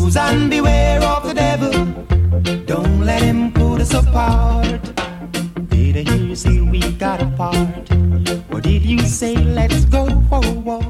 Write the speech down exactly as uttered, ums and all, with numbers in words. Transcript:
and beware of the devil. Don't let him put us apart. Did I hear you say we got apart? Or did you say let's go for a walk?